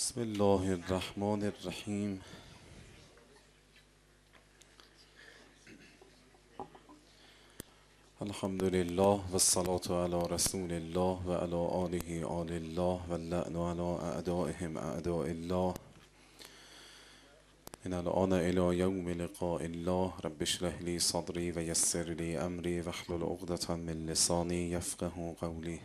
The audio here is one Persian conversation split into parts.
بسم الله الرحمن الرحیم. الحمد لله و الصلاة علی رسول الله و علی آله آل الله و اللعن علی اعدائهم اعداء الله من الآن الى یوم لقاء الله. رب اشرح لی صدری و یسر لی امری واحلل عقدة من لسانی یفقه قولی.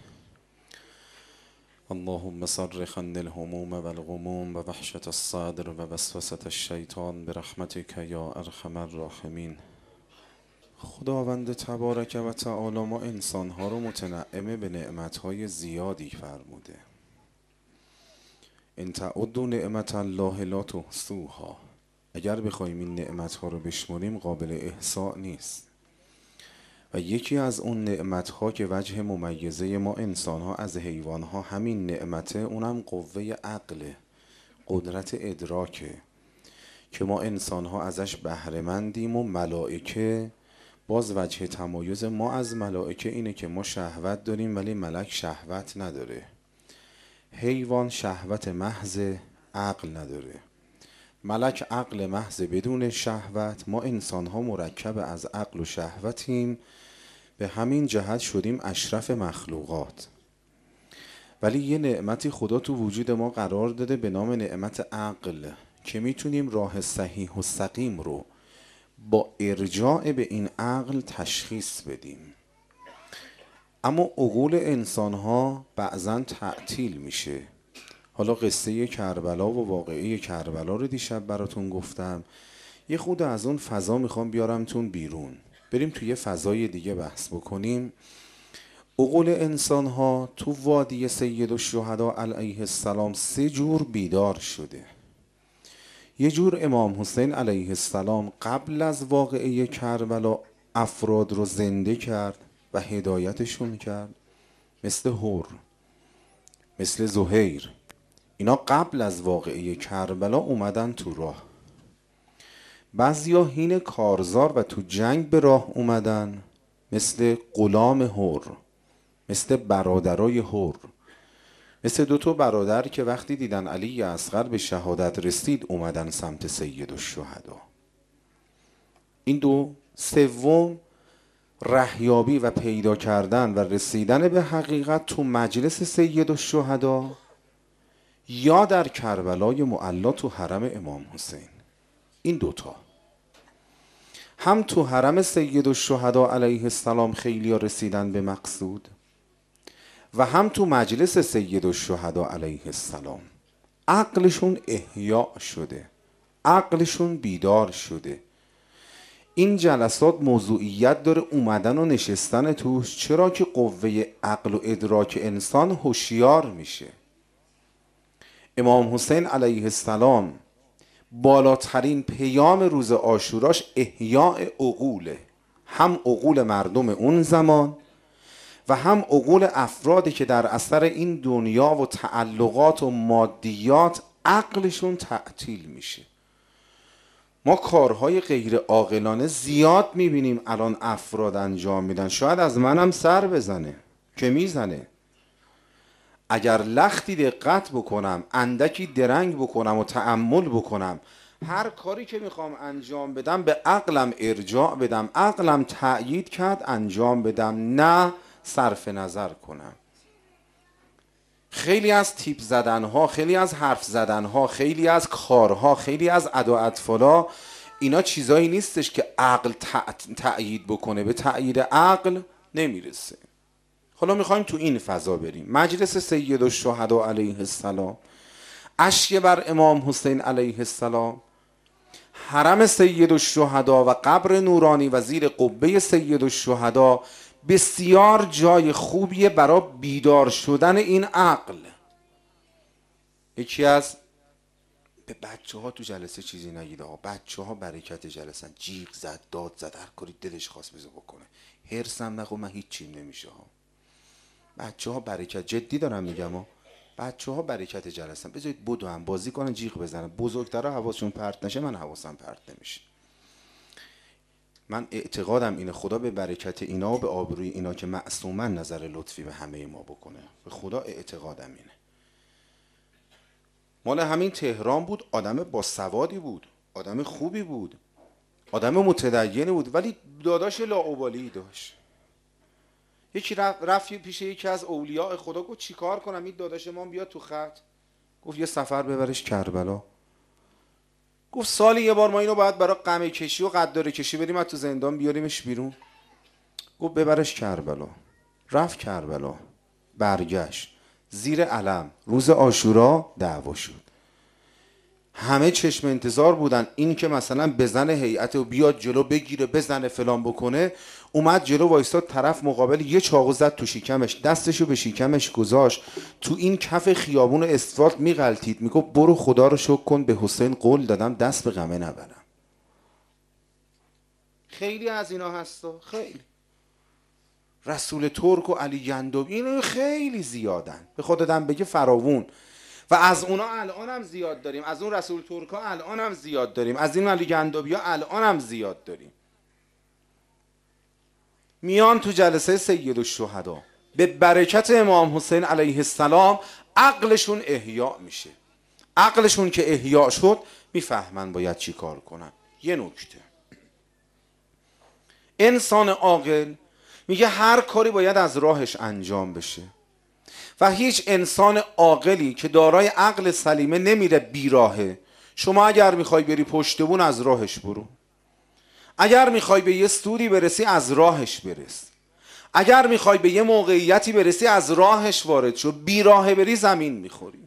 اللهم صرف عني الهموم والغموم ووحشة الصدر ووسوسة الشیطان برحمتك یا ارحم الراحمین. خداوند تبارک و تعالی ما انسانها رو متنعم به نعمتهای زیادی فرموده. ان تعدوا نعمت الله لا تحصوها. اگر بخوایم این نعمتها رو بشمریم قابل احصاء نیست. و یکی از اون نعمتها که وجه ممیزه ما انسانها از حیوانها همین نعمته، اونم قوه عقله، قدرت ادراکه که ما انسانها ازش بهره‌مندیم. و ملائکه باز وجه تمایز ما از ملائکه اینه که ما شهوت داریم ولی ملک شهوت نداره. حیوان شهوت محض، عقل نداره. ملک عقل محض بدون شهوت. ما انسانها مرکب از عقل و شهوتیم، به همین جهت شدیم اشرف مخلوقات. ولی یه نعمتی خدا تو وجود ما قرار داده به نام نعمت عقل که میتونیم راه صحیح و سقیم رو با ارجاع به این عقل تشخیص بدیم. اما عقول انسانها بعضا تعطیل میشه. حالا قصه کربلا و واقعه کربلا رو دیشب براتون گفتم. یه خود از اون فضا میخوام بیارمتون بیرون، بریم توی یه فضای دیگه بحث بکنیم. عقول انسانها تو وادی سیدالشهدا علیه السلام 3 جور بیدار شده. یه جور امام حسین علیه السلام قبل از واقعه کربلا افراد رو زنده کرد و هدایتشون کرد، مثل هور، مثل زهیر. اینا قبل از واقعه کربلا اومدن تو راه. بعضیا هین کارزار و تو جنگ به راه اومدن، مثل غلام هور، مثل برادرای هور، مثل 2 برادر که وقتی دیدن علی اصغر به شهادت رسید اومدن سمت سیدالشهدا. این 2. سوم، رهیابی و پیدا کردن و رسیدن به حقیقت تو مجلس سیدالشهدا یا در کربلای معلی تو حرم امام حسین. این 2 هم تو حرم سیدالشهدا علیه السلام خیلیا رسیدن به مقصود و هم تو مجلس سیدالشهدا علیه السلام عقلشون احیا شده، عقلشون بیدار شده. این جلسات موضوعیت داره اومدن و نشستن توش، چرا که قوه عقل و ادراک انسان هوشیار میشه. امام حسین علیه السلام بالاترین پیام روز عاشوراش احیاء عقوله، هم عقول مردم اون زمان و هم عقول افرادی که در اثر این دنیا و تعلقات و مادیات عقلشون تعطیل میشه. ما کارهای غیر عاقلانه زیاد میبینیم الان افراد انجام میدن. شاید از منم سر بزنه که میزنه. اگر لختی دقت بکنم، اندکی درنگ بکنم و تأمل بکنم، هر کاری که میخوام انجام بدم به عقلم ارجاع بدم، عقلم تأیید کرد انجام بدم، نه صرف نظر کنم. خیلی از تیپ زدنها، خیلی از حرف زدنها، خیلی از کارها، خیلی از ادا اطفالا، اینا چیزایی نیستش که عقل تأیید بکنه، به تأیید عقل نمیرسه. حالا میخوایم تو این فضا بریم. مجلس سیدالشهدا علیه السلام، اشک بر امام حسین علیه السلام، حرم سیدالشهدا و قبر نورانی و زیر قبه سیدالشهدا بسیار جای خوبیه برای بیدار شدن این عقل. یکی از به بچه ها تو جلسه چیزی نگیده ها، بچه ها برکت جلسن، جیغ زد، داد زد، هر کاری دلش خواست بزا بکنه، هرسم نخو، من هیچی نمیشه ها. بچه ها برکت، جدی دارم میگم ها، بچه ها برکت جلسن. بذارید بدو هم بازی کنن، جیغ بزنن. بزرگترها حواسشون پرت نشه، من حواسم پرت نمیشه. من اعتقادم اینه خدا به برکت اینا و به آبروی اینا که معصومن نظر لطفی به همه ما بکنه. به خدا اعتقادم اینه. مال همین تهران بود، آدم با سوادی بود، آدم خوبی بود، آدم متدینی بود، ولی داداش لاابالی داشت. یکی رفت پیش یکی از اولیاء خدا، گفت چیکار کنم این داداش ما بیاد تو خط؟ گفت یه سفر ببرش کربلا. گفت سالی یه بار ما اینو باید برای قمه کشی و قداره کشی بریم از تو زندان بیاریمش بیرون. گفت ببرش کربلا. رفت کربلا، برگشت، زیر علم روز عاشورا دعوا شد. همه چشم انتظار بودن این که مثلا بزنه هیئت و بیاد جلو بگیره بزنه فلان بکنه. اومد جلو وایستاد، طرف مقابل یه چاقو زد تو شکمش، دستشو به شکمش گذاشت، تو این کف خیابون اسفالت میغلطید، میگفت برو خدا رو شکر کن به حسین قول دادم دست به غمه نبرم. خیلی از اینا هستا، خیلی. رسول ترک و علی گندوی اینا خیلی زیادن، به خودم بگه فراوون. و از اونا الان هم زیاد داریم، از اون رسول ترکا الان هم زیاد داریم، از این علی گندوی ها الان هم زیاد داریم. میان تو جلسه سید الشهدا، به برکت امام حسین علیه السلام عقلشون احیا میشه. عقلشون که احیا شد میفهمن باید چی کار کنن. یه نکته، انسان عاقل میگه هر کاری باید از راهش انجام بشه و هیچ انسان عاقلی که دارای عقل سلیمه نمیره بیراهه. شما اگر میخوای بری پشت بون از راهش برو، اگر میخوای به یه سوری برسی از راهش برس، اگر میخوای به یه موقعیتی برسی از راهش وارد شو. بیراهه بری زمین میخوری.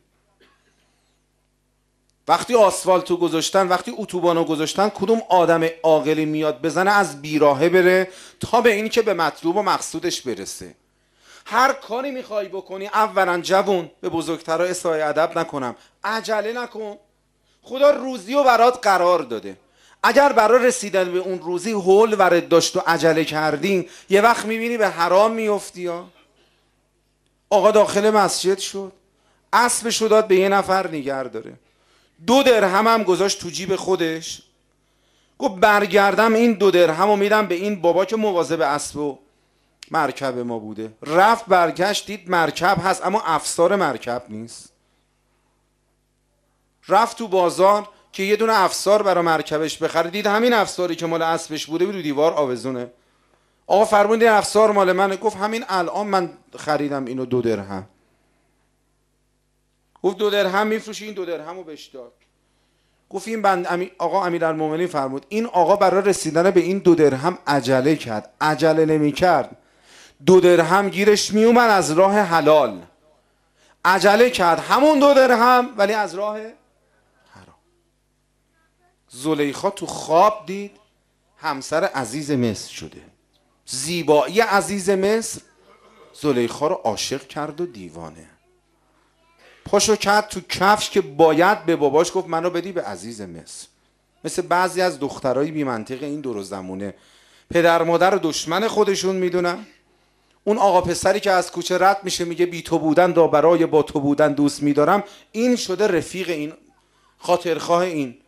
وقتی آسفالتو گذاشتن، وقتی اتوبانو گذاشتن، کدوم آدم عاقلی میاد بزنه از بیراهه بره تا به این که به مطلوب و مقصودش برسه؟ هر کاری میخوای بکنی اولا جوون، به بزرگترها اسای ادب نکنم، عجله نکن. خدا روزی رو برات قرار داده. اگر برای رسیدن به اون روزی هول ورد داشت و عجله کردی، یه وقت میبینی به حرام میفتی. آقا داخل مسجد شد، اسبش رو داد به یه نفر نگه داره، 2 درهم هم گذاشت تو جیب خودش، گفت برگردم این 2 درهم رو میدم به این بابا که مواظب اسب و مرکب ما بوده. رفت برگشت دید مرکب هست اما افسار مرکب نیست. رفت تو بازار که یه دونه افسار برای مرکبش بخره، دید همین افساری که مال اسبش بوده رو دیوار آویزونه. آقا فرمودین افسار مال منه. گفت همین الان من خریدم اینو 2 درهم. گفت 2 درهم میفروشی؟ این 2 درهم رو بهش داد. گفت این آقا امیرالمومنین فرمود این آقا برای رسیدن به این 2 درهم عجله کرد. عجله نمی کرد 2 درهم گیرش می اومد از راه حلال. عجله کرد همون 2 درهم ولی از راه حرام. زلیخا تو خواب دید همسر عزیز مصر شده. زیبایی عزیز مصر زلیخا رو عاشق کرد و دیوانه. پاشو کرد تو کفش که باید به باباش گفت منو بدی به عزیز مصر. مثل بعضی از دخترای بی منطق این دور و زمونه، پدر مادر رو دشمن خودشون میدونن. اون آقا پسری که از کوچه رد میشه میگه بی تو بودن دا برای با تو بودن دوست میدارم، این شده رفیق این، خاطرخواه این.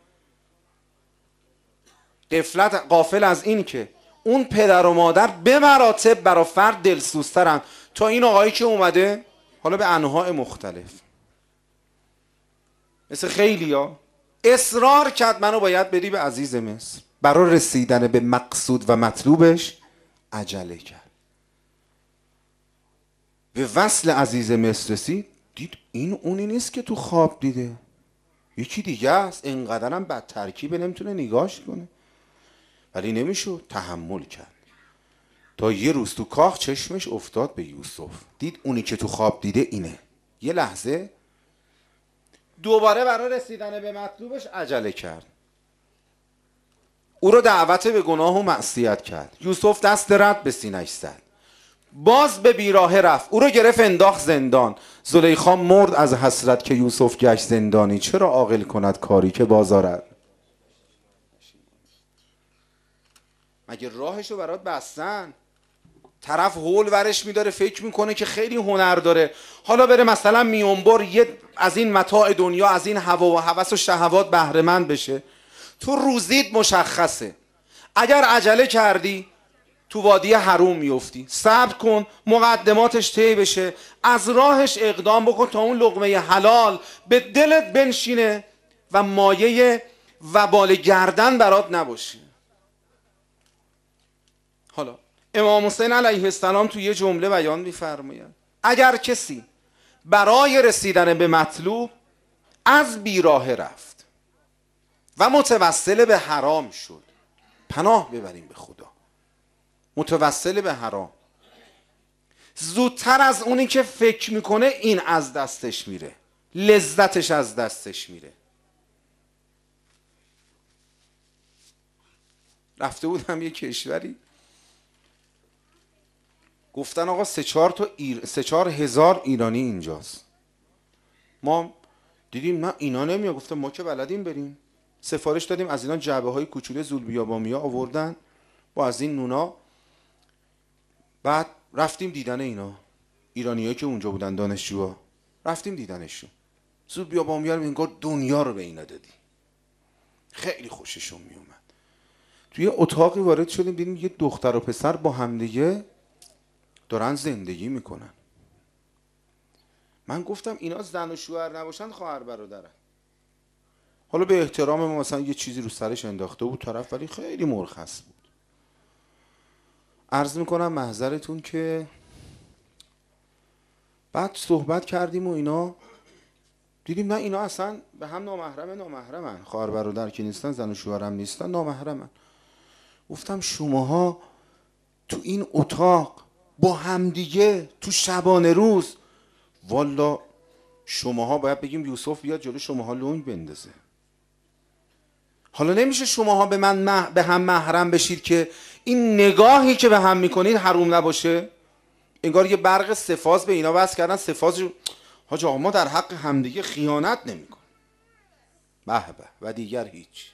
غافل از این که اون پدر و مادر به مراتب برا فرد دلسوزترن تا این آقایی که اومده حالا به انواع مختلف. مثل خیلی ها اصرار کرد منو باید بدی به عزیز مصر. برای رسیدن به مقصود و مطلوبش عجله کرد. به وصل عزیز مصر رسید، دید این اونی نیست که تو خواب دیده، یکی دیگه است. اینقدرم بد ترکیبه نمیتونه نگاش کنه، ولی نمیشد، تحمل کرد. تا یه روز تو کاخ چشمش افتاد به یوسف، دید اونی که تو خواب دیده اینه. یه لحظه دوباره برای رسیدن به مطلوبش عجله کرد. او رو دعوت به گناه و معصیت کرد. یوسف دست رد به سینه‌اش زد، باز به بیراهه رفت، او رو گرفت انداخت زندان. زلیخا مرد از حسرت که یوسف گشت زندانی. چرا عاقل کند کاری که بازارد؟ مگه راهشو برات بستن؟ طرف هول ورش میداره، فکر میکنه که خیلی هنر داره، حالا بره مثلا میونبر یه از این متاع دنیا، از این هوا و هوس و شهوات بهره مند بشه. تو روزیت مشخصه. اگر عجله کردی تو وادی حروم میفتی. صبر کن مقدماتش طی بشه، از راهش اقدام بکن تا اون لقمه حلال به دلت بنشینه و مایه وبال گردن برات نباشه. حالا امام حسین علیه السلام تو یه جمله بیان میفرماید اگر کسی برای رسیدن به مطلوب از بیراه رفت و متوسل به حرام شد، پناه ببریم به خدا، متوسل به حرام، زودتر از اونی که فکر میکنه این از دستش میره، لذتش از دستش میره. رفته بودم یه کشوری، گفتن آقا 3-4 هزار ایرانی اینجاست. ما دیدیم نه اینا نمیاد، گفتم ما که بلدیم بریم. سفارش دادیم از اینا جعبه های کوچوله زولبیابامیا آوردن با از این نونا. بعد رفتیم دیدن اینا، ایرانیایی که اونجا بودن، دانشجوها، رفتیم دیدنشون. زولبیابامیا رو انگار دنیا رو به اینا دادی. خیلی خوششون میومد. توی اتاقی وارد شدیم دیدیم یه دختر و پسر با همدیگه دارن زندگی میکنن. من گفتم اینا زن و شوهر نباشن خواهر برادرن. حالا به احترام ما مثلا یه چیزی رو سرش انداخته بود طرف، ولی خیلی مرخص بود. عرض میکنم محضرتون که بعد صحبت کردیم و اینا، دیدیم نه اینا اصلا به هم نامحرمن، خواهر برادر که نیستن، زن و شوهرم نیستن، نامحرمن. گفتم شماها تو این اتاق با همدیگه تو شبانه روز، والا شماها باید بگیم یوسف بیاد جلو شماها لنگ بندازه. حالا نمیشه شماها به هم محرم بشید که این نگاهی که به هم میکنید حروم نباشه. انگار یه برق سفاز به اینا وصل کردن، سفاز حاج آقا ما در حق همدیگه خیانت نمیکنیم. به و دیگر هیچ.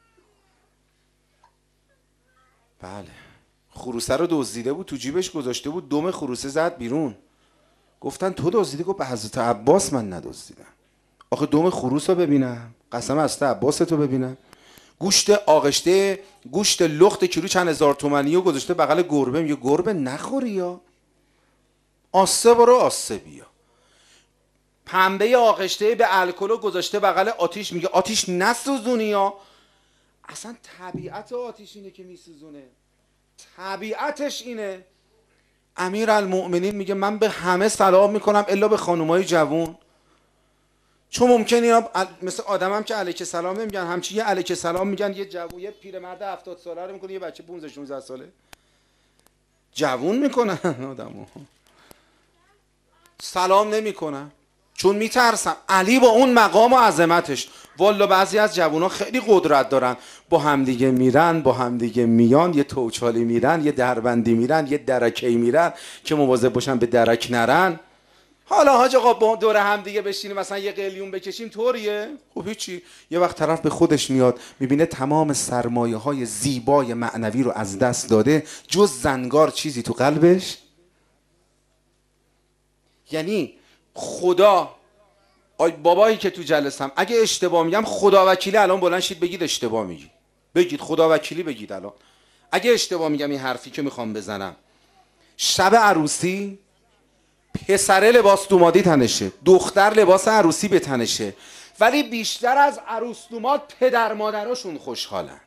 بله، خروسه رو دزدیده بود، تو جیبش گذاشته بود، دم خروسه زد بیرون. گفتن تو دزدیدی؟ گفت به حضرت عباس من ندزدیدم. آخه دم خروس رو ببینم، قسم حضرت عباس تو ببینم. گوشت آغشته، گوشت لخت کیلو چند هزار تومانی رو گذاشته بغل گربه. میگه گربه نخوری یا آسه برو آسه بیا. پنبه آغشته به الکل گذاشته بغل آتیش، میگه آتیش نسوزونی یا. اصلا طبیعت آتیش اینه که میسوزونه، طبیعتش اینه. امیرالمؤمنین میگه من به همه سلام میکنم الا به خانومای جوون، چون ممکنه اینا مثل آدمم که علیک سلام نمیگن، همچین یه علیک سلام میگن. یه جوون، یه پیرمرد 70 ساله رو میکنه یه بچه 15-16 ساله جوون میکنن آدمو، سلام نمیکنن چون میترسم. علی با اون مقام و عظمتش، والا بعضی از جوونا خیلی قدرت دارن، با همدیگه میرن، با همدیگه میان، یه توچالی میرن، یه دربندی میرن، یه درکی میرن که مواظب باشن به درک نرن. حالا حاج آقا با دور همدیگه بشینیم مثلا یه قلیون بکشیم طوریه؟ خب هیچی. یه وقت طرف به خودش میاد میبینه تمام سرمایه های زیبای معنوی رو از دست داده، جز زنگار چیزی تو قلبش. یعنی خدا، بابایی که تو جلسم اگه اشتباه میگم خدا وکیلی الان بلند شید بگید اشتباه میگی، بگید خدا وکیلی بگید الان اگه اشتباه میگم این حرفی که میخوام بزنم. شب عروسی پسره لباس دومادی تنشه، دختر لباس عروسی به تنشه، ولی بیشتر از عروس دوماد پدر مادراشون خوشحالن.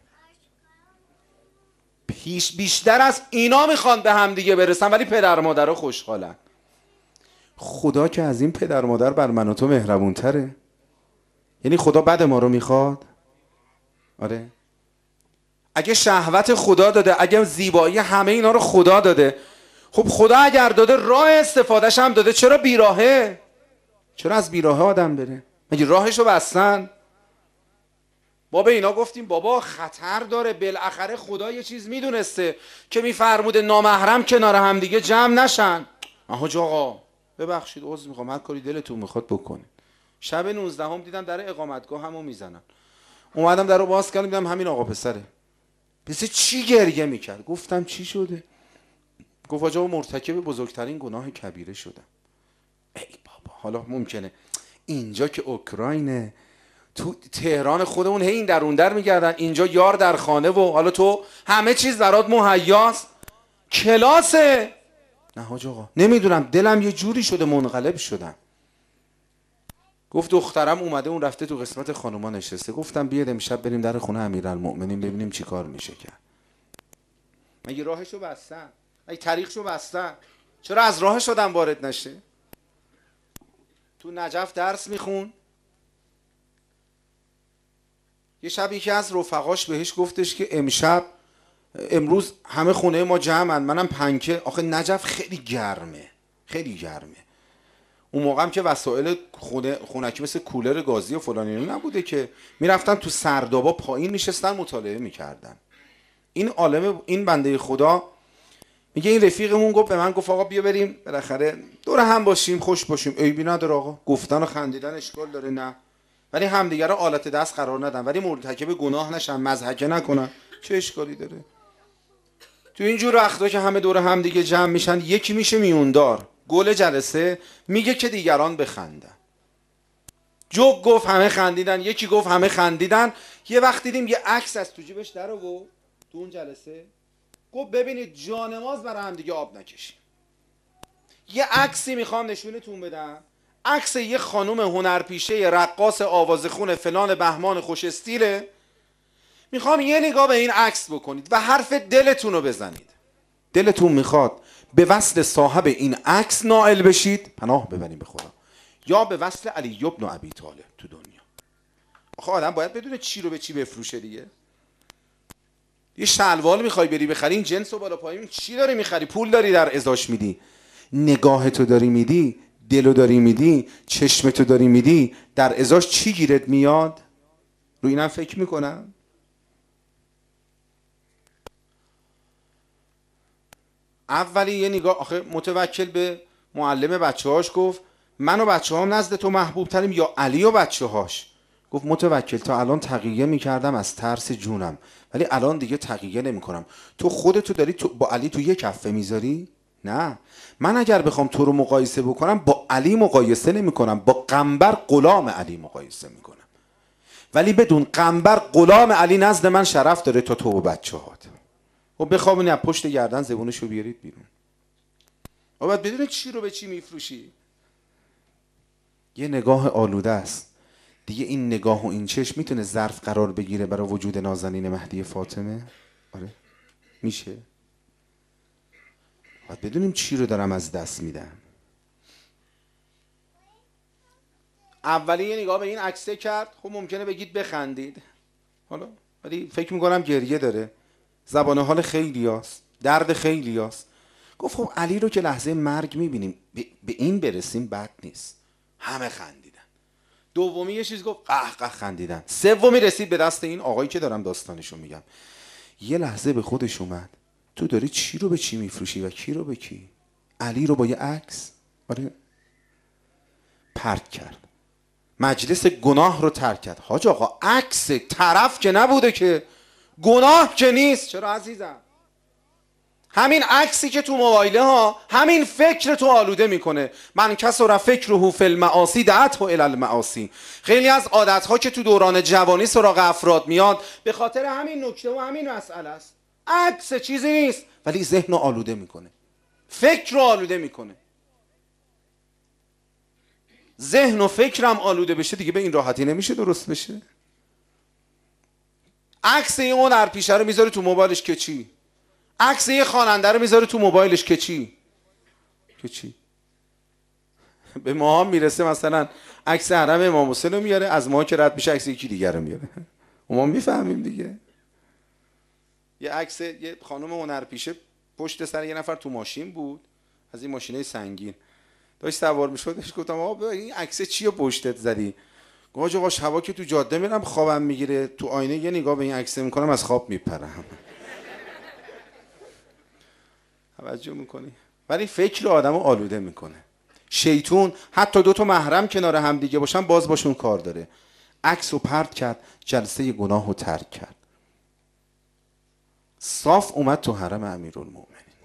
بیشتر از اینا میخوان به هم دیگه برسن ولی پدر مادرها خوشحالن. خدا که از این پدر مادر بر من و تو مهربون تره. یعنی خدا بد ما رو میخواد؟ آره. اگه شهوت خدا داده، اگه زیبایی همه اینا رو خدا داده، خب خدا اگر داده راه استفادهش هم داده، چرا بیراهه؟ چرا از بیراهه آدم بره؟ مگه راهشو بستن؟ ما به اینا گفتیم بابا خطر داره. بالاخره خدا یه چیز میدونسته که میفرموده نامحرم کنار هم دیگه جمع نشن. حاج آقا ببخشید عذر میخوام، هر کاری دلتون میخواد بکنید. شب 19 هم دیدم در اقامتگاه همو میزنن. اومدم درو باز کردم دیدم همین آقا پسره. پس چی گریه میکرد؟ گفتم چی شده؟ گفت آجا مرتکب بزرگترین گناه کبیره شدم. ای بابا، حالا ممکنه اینجا که اوکراینه، تو تهران خودمون هی این در اون در میگردن، اینجا یار در خانه و حالا تو همه چیز برات مهیاست، کلاسه. نه حاج آقا نمیدونم، دلم یه جوری شده منقلب شدم. گفت دخترم اومده، اون رفته تو قسمت خانوما نشسته. گفتم بیاد امشب بریم در خونه امیرالمؤمنین ببینیم چی کار میشه کرد. مگه راهشو بستن؟ مگه طریقشو بستن؟ چرا از راهش آدم وارد نشه؟ تو نجف درس میخون. یه شب یکی از رفقاش بهش گفتش که امروز همه خونه ما جمعن، منم پنکه. آخه نجف خیلی گرمه، خیلی گرمه. اون موقع هم که وسایل خونکی مثل کولر گازی و فلان اینا نبوده که، میرفتن تو سردابا پایین میشستن مطالعه میکردن. این بنده خدا میگه این رفیقمون گفت به من، گفت آقا بیا بریم بالاخره دور هم باشیم، خوش باشیم. عیبی نداره آقا، گفتن و خندیدن اشکال داره؟ نه، ولی همدیگه رو آلت دست قرار ندن، ولی مرتکب گناه نشن، مضحکه نکنن، چه اشکالی داره؟ تو اینجور وقتا که همه دور هم دیگه جمع میشن، یکی میشه میوندار، گل جلسه، میگه که دیگران بخندن. جوک گفت همه خندیدن، یکی گفت همه خندیدن. یه وقت دیدیم یه عکس از تو جیبش در آورد تو اون جلسه، گفت ببینید جانماز برای هم دیگه آب نکشیم. یه عکسی میخوام نشونتون بدم، عکس یه خانم هنرپیشه رقاص آوازخون فلان بهمان خوش استیله. میخوام یه نگاه به این عکس بکنید و حرف دلتون رو بزنید. دلتون میخواد به وصل صاحب این عکس نائل بشید، پناه ببریم به خدا، یا به وصل علی بن ابی طالب تو دنیا. آخه آدم باید بدونه چی رو به چی بفروشه دیگه. یه شلوار میخوای بری بخری، این جنس و بالا پایین چی داری میخری؟ پول داری در ازاش میدی، نگاهتو داری میدی، دلو داری میدی، چشمتو داری میدی، در ازاش چی گیرت میاد؟ رو اینم فکر میکنم. اولی یه نگاه، آخه متوکل به معلم بچه‌هاش گفت من و بچه‌هام نزد تو محبوب تریم یا علی و بچه‌هاش؟ گفت متوکل تا الان تقیه میکردم از ترس جونم، ولی الان دیگه تقیه نمیکنم. تو خودتو داری با علی تو یه کفه میذاری؟ نه، من اگر بخوام تو رو مقایسه بکنم با علی مقایسه نمیکنم، با قنبر غلام علی مقایسه میکنم. ولی بدون قنبر غلام علی نزد من شرف داره تا تو و بچه‌هات. و بخوابونی از پشت گردن زبونشو بیارید بیرون. و باید بدونه چی رو به چی میفروشی. یه نگاه آلوده است دیگه. این نگاه و این چشم میتونه ظرف قرار بگیره برای وجود نازنین مهدی فاطمه؟ آره میشه. باید بدونیم چی رو دارم از دست میدم. اولی یه نگاه به این عکسه کرد، خب ممکنه بگید بخندید، حالا ولی فکر میکنم گریه داره، زبان حال خیلی هست، درد خیلی هست. گفت خب علی رو که لحظه مرگ میبینیم، به این برسیم بد نیست. همه خندیدن. دومی یه چیز گفت قه خندیدن. سومی رسید به دست این آقایی که دارم داستانشو میگم. یه لحظه به خودش اومد، تو داری چی رو به چی میفروشی و کی رو به کی؟ علی رو با یه عکس؟ آره. پرت کرد، مجلس گناه رو ترک کرد. حاج آقا عکس طرف که نبوده که، گناه که نیست. چرا عزیزم؟ همین عکسی که تو موبایله ها، همین فکر تو آلوده میکنه. من کسر فکره فی المعاصی دعته الی المعاصی. خیلی از عادت ها که تو دوران جوانی سراغ افراد میاد به خاطر همین نکته و همین مسئله است. عکس چیزی نیست ولی ذهن رو آلوده میکنه، فکر رو آلوده میکنه. ذهن و فکرم آلوده بشه دیگه به این راحتی نمیشه درست بشه. عکس یه هنرپیشه رو میذاره تو موبایلش که چی؟ عکس یه خواننده رو میذاره تو موبایلش که چی؟ که چی؟ به ما هم میرسه مثلا عکس حرم امام حسین رو میاره، از ما که رد میشه عکس یکی دیگر رو میاره. ما میفهمیم دیگه. یه عکس یه خانم هنرپیشه پشت سر یه نفر تو ماشین بود، از این ماشینای سنگین داشت سوار میشدش. گفتم آقا این عکس چیه پشتت زدی؟ گفت آقا شبا که تو جاده میرم خوابم میگیره، تو آینه یه نگاه به این عکس میکنم از خواب میپرم. توجه میکنی؟ ولی فکر آدمو آلوده میکنه. شیطون حتی دو تا محرم کنار هم دیگه باشن باز باشون کار داره. عکس رو پرت کرد، جلسه گناه رو ترک کرد، صاف اومد تو حرم امیرالمومنین.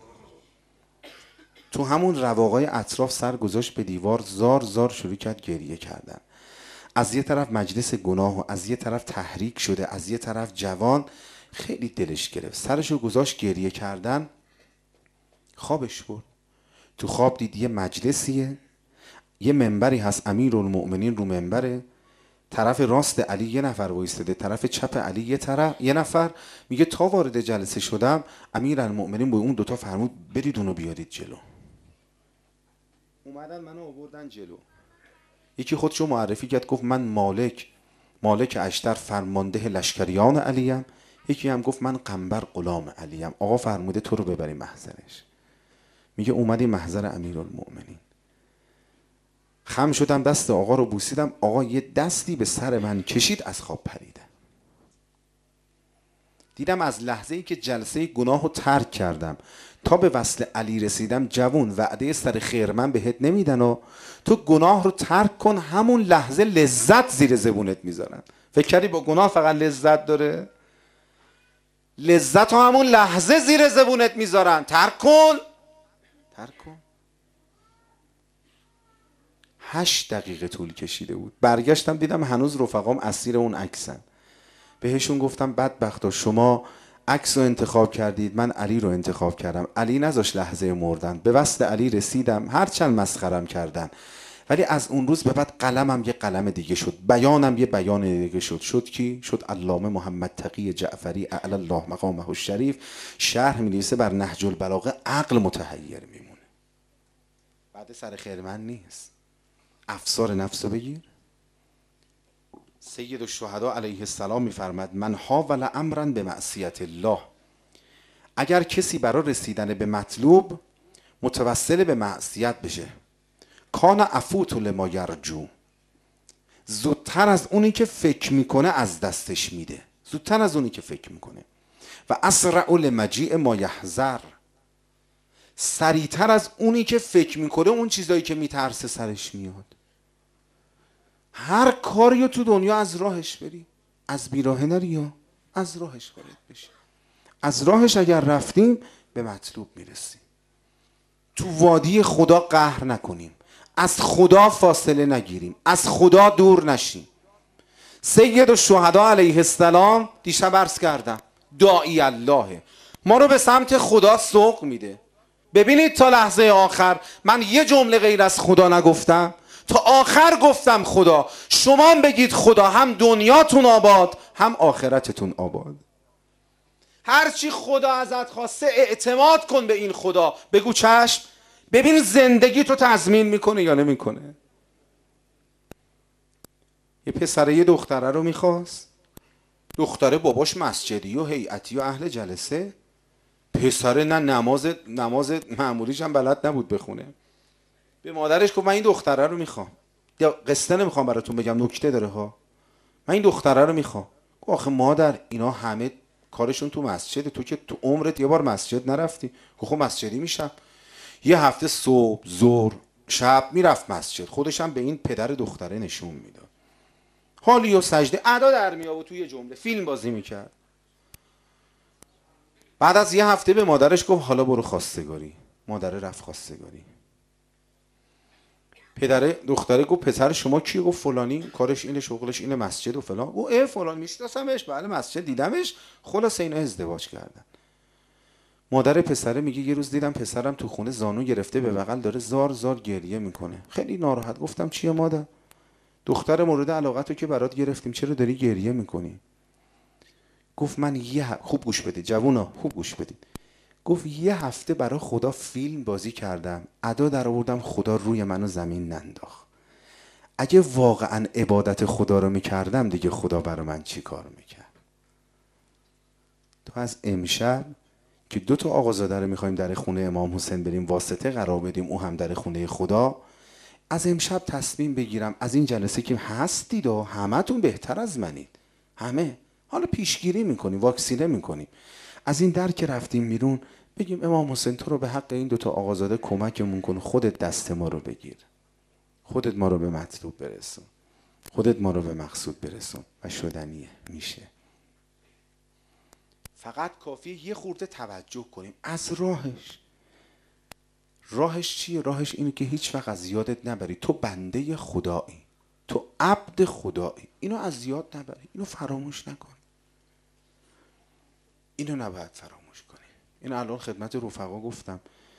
تو همون رواقای اطراف سر گذاشت به دیوار، زار زار شروع کرد گریه کردن. از یه طرف مجلس گناه و از یه طرف تحریک شده، از یه طرف جوان، خیلی دلش گرفت، سرشو گذاشت گریه کردن. خوابش برد. تو خواب دید یه مجلسیه، یه منبری هست، امیرالمؤمنین رو منبره، طرف راست علی یه نفر وایستاده، طرف چپ علی یه نفر. میگه تا وارد جلسه شدم امیرالمؤمنین با اون دوتا فرمود برید اونو بیارید جلو. اومدن منو آوردن جلو. یکی خودشو معرفی کرد، گفت من مالک اشتر فرمانده لشکریان علیم. یکی هم گفت من قنبر غلام علیم. آقا فرموده تو رو ببری محضرش. میگه اومدی محضر امیرالمؤمنین. خم شدم دست آقا رو بوسیدم. آقا یه دستی به سر من کشید، از خواب پریدم. دیدم از لحظه‌ای که جلسه گناه رو ترک کردم تا به وصل علی رسیدم، جوون وعده سر خیرمن بهت نمیدن و تو گناه رو ترک کن، همون لحظه لذت زیر زبونت میذارن. فکر کردی با گناه فقط لذت داره؟ لذت رو همون لحظه زیر زبونت میذارن. ترک کن. 8 دقیقه طول کشیده بود. برگشتم دیدم هنوز رفقام اسیر اون عکسن. بهشون گفتم بدبختا شما عکس رو انتخاب کردید، من علی رو انتخاب کردم. علی نذاش لحظه مردن، به وصل علی رسیدم، هرچند مسخرم کردن، ولی از اون روز به بعد قلمم یه قلم دیگه شد، بیانم یه بیان دیگه شد. شد کی؟ شد علامه محمد تقی جعفری اعلی الله مقامه الشریف. شرح می‌نویسه بر نهج البلاغه، عقل متحیر میمونه. بعد سر خیر من نیست. افسار نفس رو بگیر. سید الشهدا علیه السلام میفرماد من حاول امرا به معصیت الله. اگر کسی برای رسیدن به مطلوب متوسل به معصیت بشه، کان افوت لما یرجو، زودتر از اونی که فکر میکنه از دستش میده، زودتر از اونی که فکر میکنه. و اسرع لمجیء ما یحذر، سریعتر از اونی که فکر میکنه اون چیزایی که میترسه سرش میاد. هر کاریو تو دنیا از راهش بری، از بیراه نری یا از راهش وارد بشی. از راهش اگر رفتیم به مطلوب میرسیم. تو وادی خدا قهر نکنیم، از خدا فاصله نگیریم، از خدا دور نشیم. سید الشهدا علیه السلام دیشب عرض کردم داعی الله، ما رو به سمت خدا سوق میده. ببینید تا لحظه آخر من یه جمله غیر از خدا نگفتم، تا آخر گفتم خدا. شما هم بگید خدا، هم دنیاتون آباد هم آخرتتون آباد. هرچی خدا ازت خواسته اعتماد کن به این خدا، بگو چشم. ببین زندگی تو تضمین میکنه یا نمیکنه. یه پسره یه دختره رو میخواست، دختره باباش مسجدی و هیئتی و اهل جلسه، پسره نه نماز معمولیش هم بلد نبود بخونه. به مادرش گفت من این دختره رو میخوام. یا قصه نمیخوام براتون بگم، نکته داره ها. من این دختره رو میخوام. گفت آخه مادر اینا همه کارشون تو مسجده، تو که تو عمرت یه بار مسجد نرفتی. گفت خب مسجدی میشم. یه هفته صبح ظهر شب میرفت مسجد، خودش هم به این پدر دختره نشون میداد. حالی و سجده ادا در می آورد، توی جمله فیلم بازی میکرد. بعد از یه هفته به مادرش گفت حالا برو خواستگاری. مادر رفت خواستگاری. پدر دختره گفت پسر شما کی؟ گفت فلانی، کارش اینه، شغلش اینه، مسجد و فلان. گفت اه فلان میشناسمش، بله مسجد دیدمش. خلاص اینا ازدواج کردن. مادر پسره میگه یه روز دیدم پسرم تو خونه زانو گرفته به بغل داره زار زار گریه میکنه. خیلی ناراحت. گفتم چیه مادر؟ دختر مورد علاقتو که برات گرفتیم، چرا داری گریه میکنی؟ گفت من خوب گوش بدید جوونا، خوب گوش بدید. گفت یه هفته برای خدا فیلم بازی کردم، ادا در آوردم، خدا روی منو زمین ننداخت. اگه واقعا عبادت خدا رو میکردم دیگه خدا برای من چی کار میکرد؟ تو از امشب که 2 تا آقازاده رو میخوایم در خونه امام حسین بریم واسطه قرار بدیم، او هم در خونه خدا، از امشب تصمیم بگیرم از این جلسه که هستید و همتون بهتر از منید، همه حالا پیشگیری میکنیم، واکسینه میکنیم، از این در که رفتیم بیرون بگیم امام حسین تو رو به حق این 2 تا آقازاده کمکمون کن، خودت دست ما رو بگیر، خودت ما رو به مطلوب برسون، خودت ما رو به مقصود برسون. و شدنیه، میشه. فقط کافیه یه خورده توجه کنیم از راهش. راهش چیه؟ راهش اینه که هیچ وقت از یادت نبری تو بنده خدایی، تو عبد خدایی. اینو از یاد نبری، اینو فراموش نکن، اینو نباید فراموش کنی. اینو الان خدمت رفقا گفتم.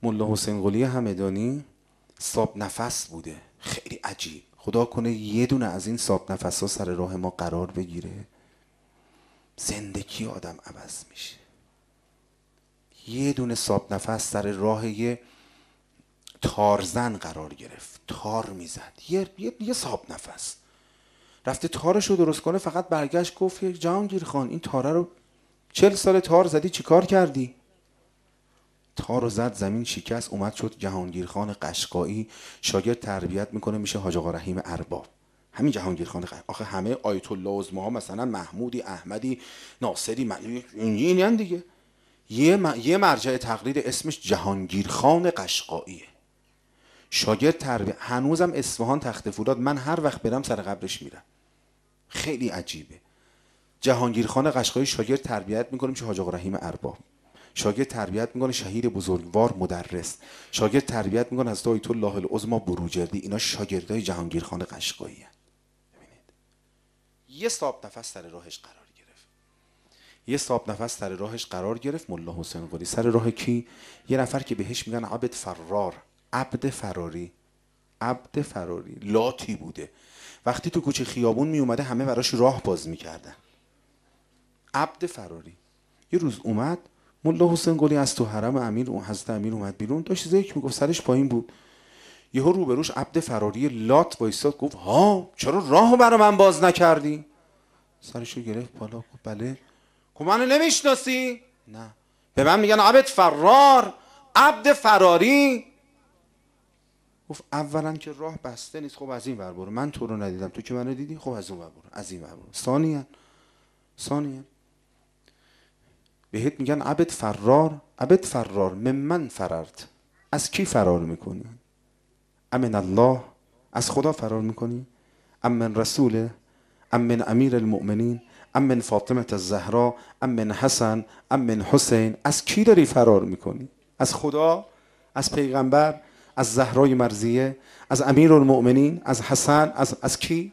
ملا حسین قلی همدانی صاحب نفس بوده، خیلی عجیب. خدا کنه یه دونه از این صاحب نفس ها سر راه ما قرار بگیره، زندگی آدم عوض میشه. یه دونه صاحب نفس سر راه یه تارزن قرار گرفت، تار میزد، یه صاحب نفس رفته تارش رو درست کنه، فقط برگشت گفت جهانگیر خان این تاره رو 40 سال تار زدی، چی کار کردی؟ تار رو زد، زمین شکست، اومد شد جهانگیر خان قشقایی، شاگرد تربیت میکنه میشه حاج آقا رحیم ارباب. همین جهانگیر خان آخه همه آیت الله عظما ها مثلا محمودی، احمدی، ناصری، این دیگه. یه مرجع تقلید اسمش جهانگیر خان قشقاییه. شاگرد تربیت، هنوزم اصفهان تخت فولاد من هر وقت برم سر قبرش میرم، خیلی عجیبه. جهانگیر خان قشقایی شاگرد تربیت میکنه میشه حاج آقا رحیم ارباب، شاگرد تربیت میکنه شهید بزرگوار مدرس، شاگرد تربیت میکنه از آیت الله العظما بروجردی. اینا شاگردای جهانگیر خان قشقایی هستند. ببینید یه صاحب نفس سر راهش قرار گرفت، یه صاحب نفس سر راهش قرار گرفت ملا حسین قلی. سر راه کی؟ یه نفر که بهش میگن عبد فرار، عبد فراری. عبد فراری لاتی بوده، وقتی تو کوچه خیابون می اومده همه براش راه باز میکردن. عبد فراری یه روز اومد ملا حسین قلی از تو حرم امیر اون حضرت امیر اومد بیرون، داشت ذکر میگفت، سرش پایین بود. یهو روبروش عبد فراری لات وایساد، گفت ها چرا راهو برا من باز نکردی؟ سرشو گرفت بالا، گفت بله. گفت منو نمیشناسی؟ نه. به من میگن عبد فرار، عبد فراری. گفت اولا که راه بسته نیست، خب از این ور برو، من تو رو ندیدم، تو که منو دیدی، خب از اون ور برو، از این ور برو. ثانیاً بهت میگن عبد فرار، عبد فرار من فررت، از کی فرار میکنی؟ امن الله، از خدا فرار میکنی؟ ام من رسوله، ام من امیر المؤمنین، ام من فاطمه الزهرا، ام من حسن، ام من حسین؟ از کی داری فرار میکنی؟ از خدا؟ از پیغمبر؟ از زهرای مرضیه؟ از امیر المؤمنین؟ از حسن؟ از کی؟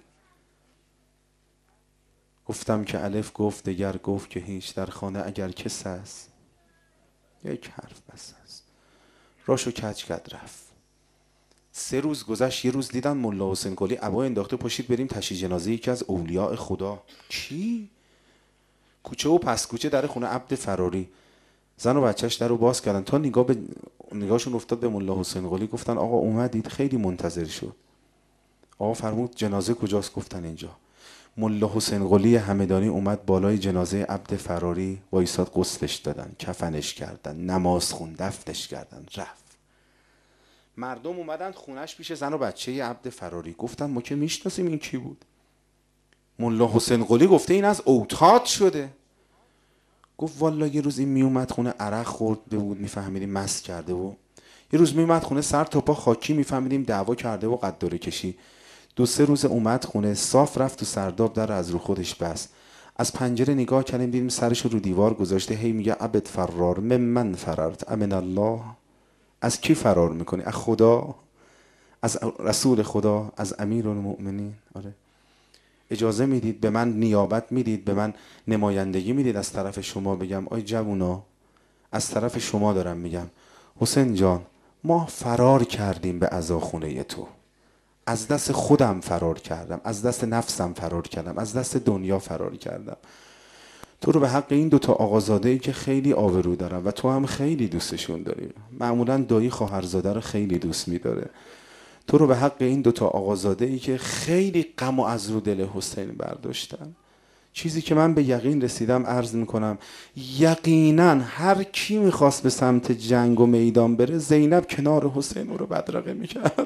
گفتم که الف گفت، دگر گفت که هیچ، در خانه اگر کس است یک حرف بس است. راشو کج کد رفت. 3 روز گذشت، یه روز دیدن ملا حسین قلی عبا انداخته، پاشید بریم تشییع جنازه یکی از اولیاء خدا. کی؟ کوچه و پس کوچه در خونه عبد فراری. زن و بچهش در رو باز کردن، تا نگاهشون افتاد به ملا حسین قلی. گفتن آقا اومدید؟ خیلی منتظر شد. آقا فرمود جنازه کجاست؟ گفتن اینجا. ملا حسین قلی همدانی اومد بالای جنازه عبد فراری وایساد، غسلش دادن، کفنش کردن، نماز خون، دفنش کردن، رفت. مردم اومدن خونش پیش زن و بچه عبد فراری. گفتن ما که میشناسیم این کی بود؟ ملا حسین قلی گفته این از اوتاد شده. گفت والا یه روز این میومد خونه عرق خورده بود، میفهمیدیم مست کرده، و یه روز میومد خونه سر تا پا خاکی، میفهمیدیم دعوا کرده و قداره کشی. 2-3 روز اومد خونه صاف، رفت تو سرداب، در از رو خودش بست. از پنجره نگاه کردیم دیدیم سرش رو دیوار گذاشته، هی میگه عبد فرار من فررت، امن الله. از کی فرار میکنی؟ از خدا، از رسول خدا، از امیر المؤمنین. آره. اجازه میدید به من نیابت میدید، به من نمایندگی میدید از طرف شما بگم آی جوونا، از طرف شما دارم میگم حسین جان ما فرار کردیم به عزاخونه تو، از دست خودم فرار کردم، از دست نفسم فرار کردم، از دست دنیا فرار کردم. تو رو به حق این 2 تا آقازاده ای که خیلی آبرو دارم و تو هم خیلی دوستشون داری، معمولا دایی خواهرزاده رو خیلی دوست میداره، تو رو به حق این 2 تا آقازاده ای که خیلی غم و از رو دل حسین برداشتن، چیزی که من به یقین رسیدم عرض میکنم، یقینا هر کی میخواست به سمت جنگ و میدان بره، زینب کنار حسین او رو بدرقه میکرد.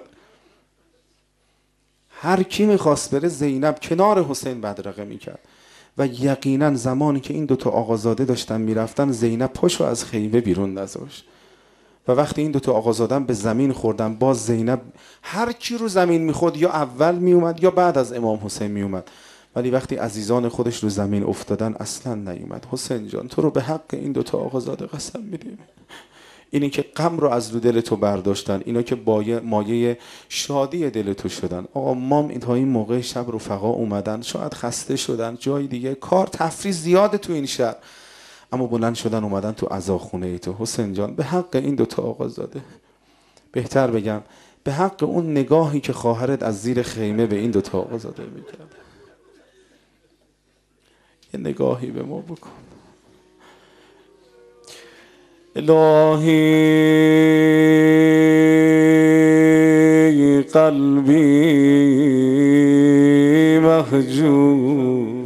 هر کی میخواست بره زینب کنار حسین بدرقه میکرد. و یقینا زمانی که این 2 تا آقازاده داشتن میرفتن، زینب پاشو از خیمه بیرون نذاشت. و وقتی این 2 تا آقازادن به زمین خوردن، باز زینب هر کی رو زمین میخورد یا اول میومد یا بعد از امام حسین میومد، ولی وقتی عزیزان خودش رو زمین افتادن اصلا نیومد. حسین جان تو رو به حق این 2 تا آقازاده قسم میدیم، اینی که غم رو از رو دل تو برداشتن، اینا که مایه شادی دل تو شدن. آقا ما تا این موقع شب رفقا اومدن، شاید خسته شدن، جای دیگه کار تفریح زیاده تو این شهر، اما بلند شدن اومدن تو عزاخونه ای تو. حسین جان، به حق این دوتا آقازاده، بهتر بگم به حق اون نگاهی که خواهرت از زیر خیمه به این دوتا آقازاده میکرد، یه نگاهی به ما بکن. الهی قلبی محجوب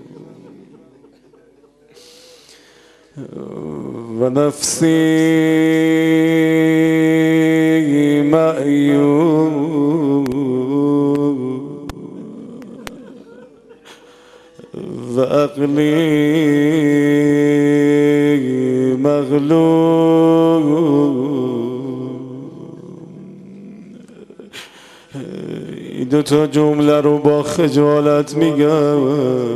و نفسی معیوب و عقلی مغلوب. این دوتا جمله رو با خجالت میگم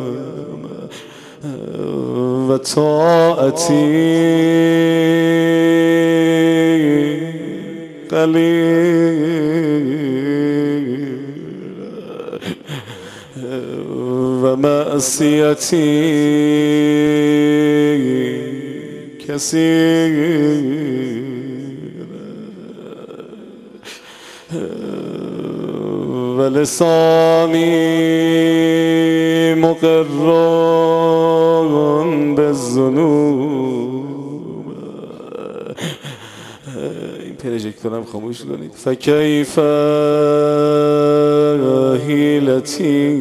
و طاعتی قلیل و معصیتی کثیر و لسانی مقر بالذنوب. این پروژکتورم خاموش کنید. فکیف حیلتی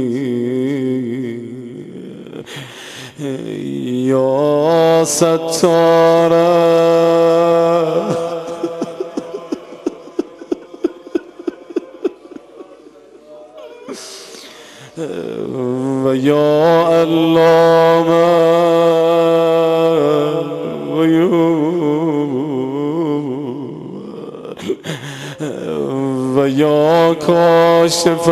یا ستاره و یا علامه و یا کاشف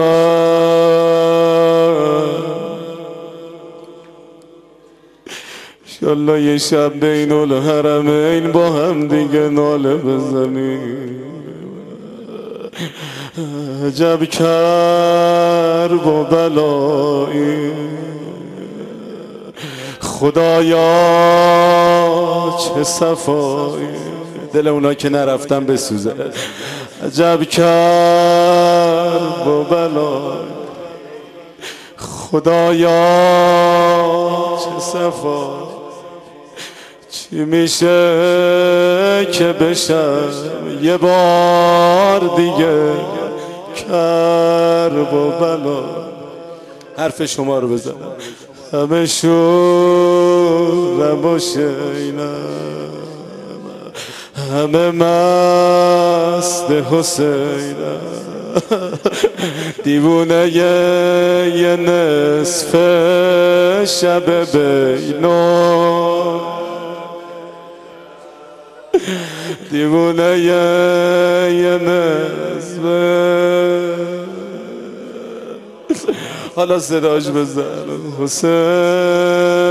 انشالله یه شب بین الحرمین با هم دیگه ناله بزنیم. عجب کرب و بلایی خدایا چه صفایی، دل اونا که نرفتن بسوزه. عجب کرب و بلایی خدایا چه صفایی، چی میشه که بشم یه بار دیگه کرب و بلا. حرف شما رو بزنم. همه شورم و شینم، همه مست حسینم، دیوونه یه نصف شب بینم، دیوونه یه نصف. حالا صداش بزن. حسین